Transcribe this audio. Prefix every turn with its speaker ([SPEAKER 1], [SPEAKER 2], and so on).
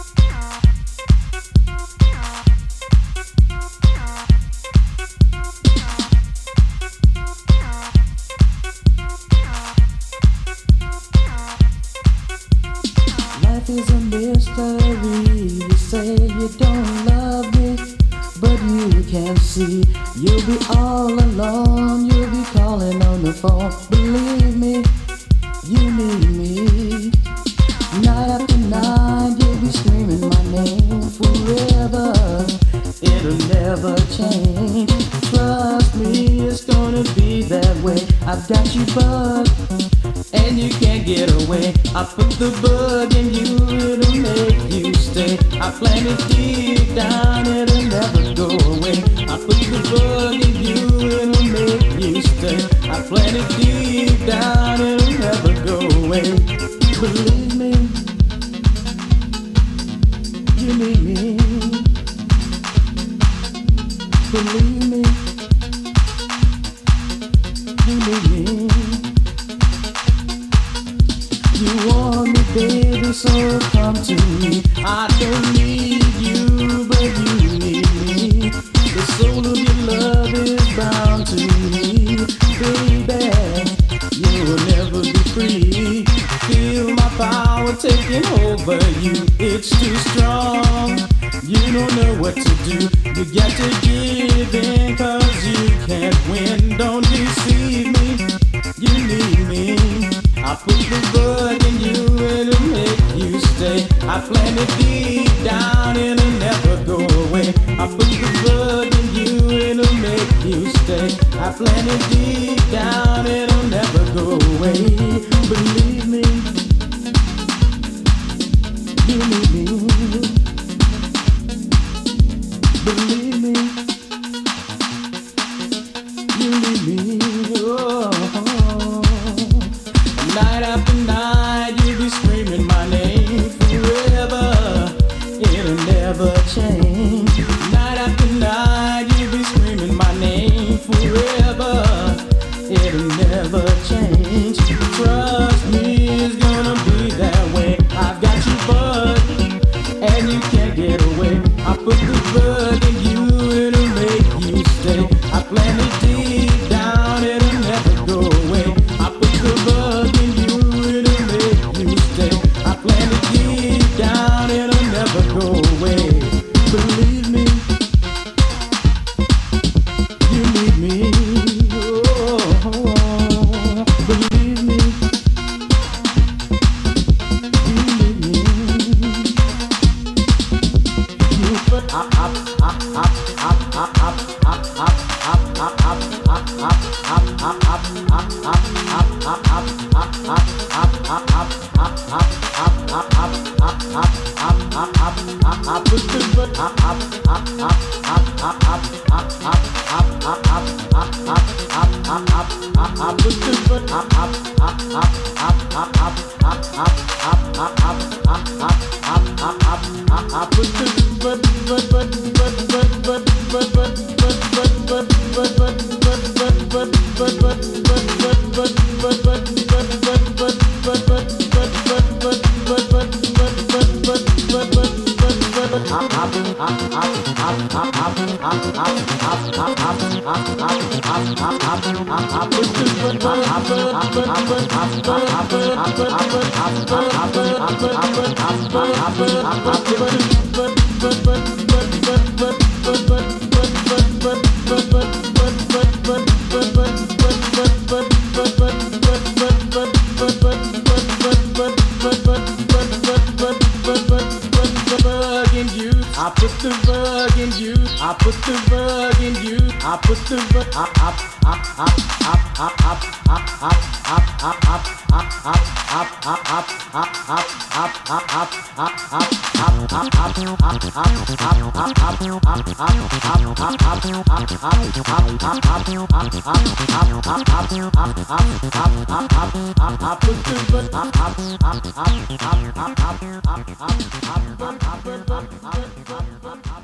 [SPEAKER 1] Life is a mystery. You say you don't love me, but you can't see. You'll be all alone. You'll be calling on the phone. Believe me, you need me. Night after night, you'll be screaming my name forever. It'll never change. Trust me, it's gonna be that way. I've got you bugged, and you can't get away. I put the bug in you, it'll make you stay. I plant it deep down, it'll never go away. I put the bug in you, it'll make you stay. I plant it deep down, it'll never go away. Believe me, you need me. Believe me, you need me. You want me, baby, so come to me. I don't need you, but you need me. The soul of your love is bound to me. Baby, you will never be free. Feel my power taking over you. It's too strong. You don't know what to do. You got to give in, 'cause you can't win. Don't deceive me. You need me. I put the bug in you, it'll make you stay. I plant it deep down, it'll never go away. I put the bug in you, it'll make you stay. I plant it deep down, it'll never go away. Believe me, you need me. Believe me, you need me. Oh. Night after night, you'll be screaming my name forever. It'll never change. Night after night, you'll be screaming my name forever. It'll never change. Trust me, it's gonna be that way. I've got you bugged, and you can't get away. I put the bug in you, it'll make you stay. I plant it deep down, it'll never go away. I put the bug in you, it'll make you stay. I plant it deep down, it'll never go away. Believe me, you need me. Oh, believe me, you need me. You put I put the bug in you. I put the bug in you. I put the bug. I put the